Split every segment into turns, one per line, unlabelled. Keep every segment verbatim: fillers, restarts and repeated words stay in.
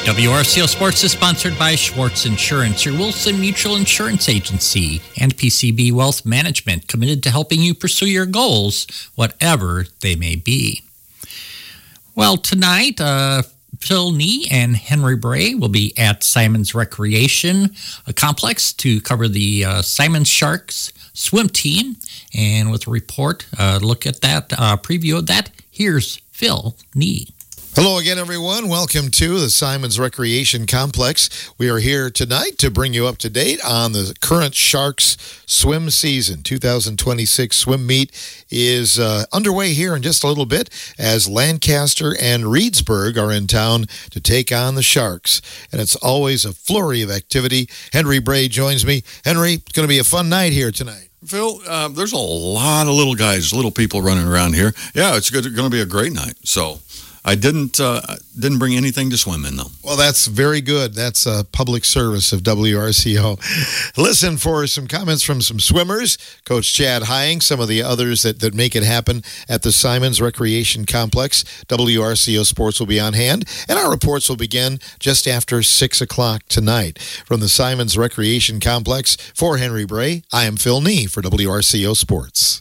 W R C O Sports is sponsored by Schwartz Insurance, your Wilson Mutual Insurance Agency, and P C B Wealth Management, committed to helping you pursue your goals, whatever they may be. Well, tonight, uh, Phil Nee and Henry Bray will be at Simons Recreation Complex to cover the uh, Simons Sharks swim team. And with a report, uh, look at that, uh, preview of that, here's Phil Nee.
Hello again, everyone. Welcome to the Simons Recreation Complex. We are here tonight to bring you up to date on the current Sharks swim season. two thousand twenty-six swim meet is uh, underway here in just a little bit as Lancaster and Reedsburg are in town to take on the Sharks. And it's always a flurry of activity. Henry Bray joins me. Henry, it's going to be a fun night here tonight.
Phil, uh, there's a lot of little guys, little people running around here. Yeah, it's going to be a great night. So I didn't uh, didn't bring anything to swim in, though.
Well, that's very good. That's a public service of W R C O. Listen for some comments from some swimmers, Coach Chad Hying, some of the others that, that make it happen at the Simons Recreation Complex. W R C O Sports will be on hand, and our reports will begin just after six o'clock tonight. From the Simons Recreation Complex, for Henry Bray, I am Phil Nee for W R C O Sports.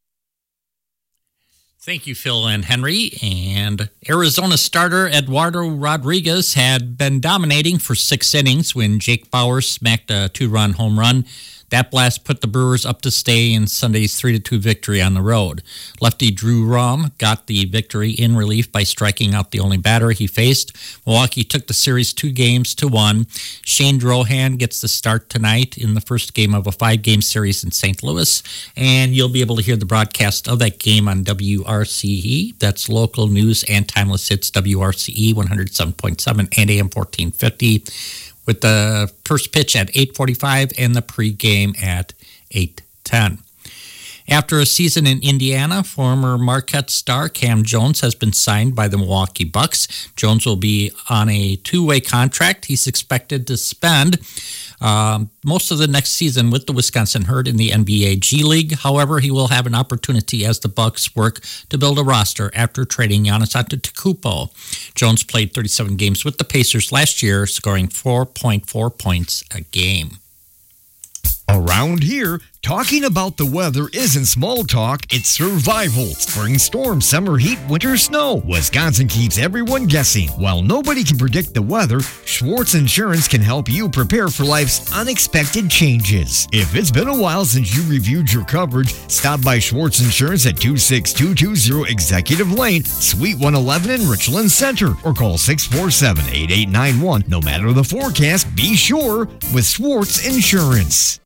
Thank you, Phil and Henry. And Arizona starter Eduardo Rodriguez had been dominating for six innings when Jake Bauer smacked a two-run home run. That blast put the Brewers up to stay in Sunday's three to two victory on the road. Lefty Drew Rom got the victory in relief by striking out the only batter he faced. Milwaukee took the series two games to one. Shane Drohan gets the start tonight in the first game of a five-game series in Saint Louis, and you'll be able to hear the broadcast of that game on W R C E. That's local news and timeless hits, W R C E one oh seven point seven and A M fourteen fifty. With the first pitch at eight forty-five and the pregame at eight ten. After a season in Indiana, former Marquette star Cam Jones has been signed by the Milwaukee Bucks. Jones will be on a two-way contract. He's expected to spend um, most of the next season with the Wisconsin Herd in the N B A G League. However, he will have an opportunity as the Bucks work to build a roster after trading Giannis Antetokounmpo. Jones played thirty-seven games with the Pacers last year, scoring four point four points a game.
Around here, talking about the weather isn't small talk, it's survival. Spring storm, summer heat, winter snow. Wisconsin keeps everyone guessing. While nobody can predict the weather, Schwartz Insurance can help you prepare for life's unexpected changes. If it's been a while since you reviewed your coverage, stop by Schwartz Insurance at two six two two zero Executive Lane, Suite one eleven in Richland Center, or call six four seven, eight eight nine one. No matter the forecast, be sure with Schwartz Insurance.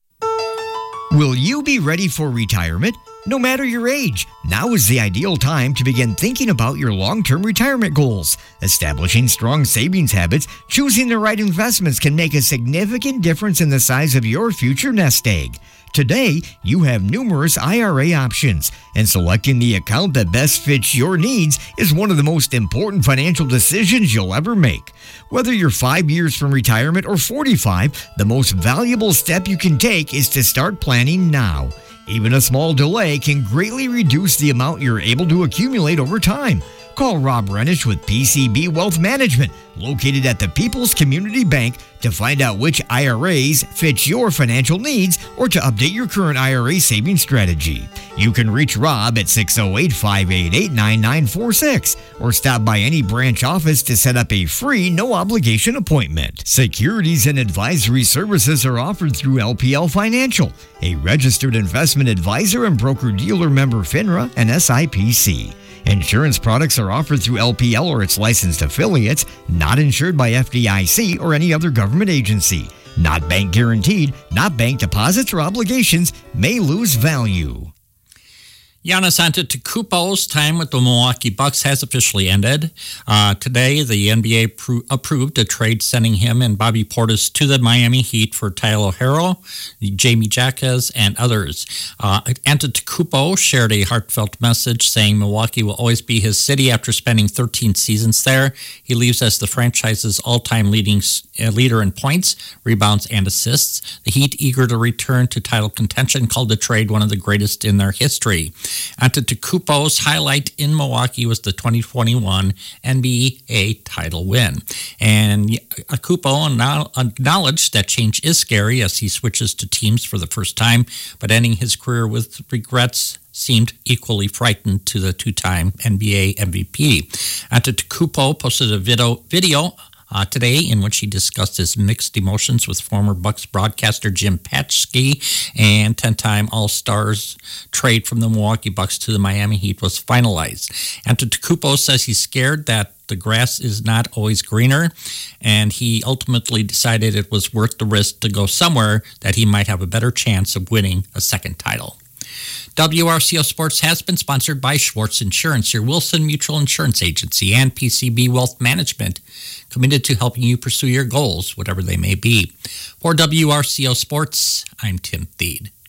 Will you be ready for retirement? No matter your age, now is the ideal time to begin thinking about your long-term retirement goals. Establishing strong savings habits, choosing the right investments can make a significant difference in the size of your future nest egg. Today, you have numerous I R A options, and selecting the account that best fits your needs is one of the most important financial decisions you'll ever make. Whether you're five years from retirement or forty-five, the most valuable step you can take is to start planning now. Even a small delay can greatly reduce the amount you're able to accumulate over time. Call Rob Renish with P C B Wealth Management, located at the People's Community Bank, to find out which I R As fit your financial needs or to update your current I R A saving strategy. You can reach Rob at six oh eight, five eight eight, nine nine four six or stop by any branch office to set up a free, no-obligation appointment. Securities and advisory services are offered through L P L Financial, a registered investment advisor and broker-dealer member FINRA and S I P C. Insurance products are offered through L P L or its licensed affiliates, not insured by F D I C or any other government agency. Not bank guaranteed, not bank deposits or obligations, may lose value.
Giannis Antetokounmpo's time with the Milwaukee Bucks has officially ended. Uh, today, the N B A pro- approved a trade sending him and Bobby Portis to the Miami Heat for Tyler Herro, Jamie Jaquez, and others. Uh, Antetokounmpo shared a heartfelt message saying Milwaukee will always be his city after spending thirteen seasons there. He leaves as the franchise's all-time leading uh, leader in points, rebounds, and assists. The Heat, eager to return to title contention, called the trade one of the greatest in their history. Antetokounmpo's highlight in Milwaukee was the twenty twenty-one N B A title win. And Antetokounmpo acknowledged that change is scary as he switches to teams for the first time, but ending his career with regrets seemed equally frightened to the two-time N B A M V P. Antetokounmpo posted a video, video uh, today in which he discussed his mixed emotions with former Bucks broadcaster Jim Paczki, and ten-time All-Stars trade from the Milwaukee Bucks to the Miami Heat was finalized. Antetokounmpo says he's scared that the grass is not always greener, and he ultimately decided it was worth the risk to go somewhere that he might have a better chance of winning a second title. W R C O Sports has been sponsored by Schwartz Insurance, your Wilson Mutual Insurance Agency, and P C B Wealth Management, committed to helping you pursue your goals, whatever they may be. For W R C O Sports, I'm Tim Thede.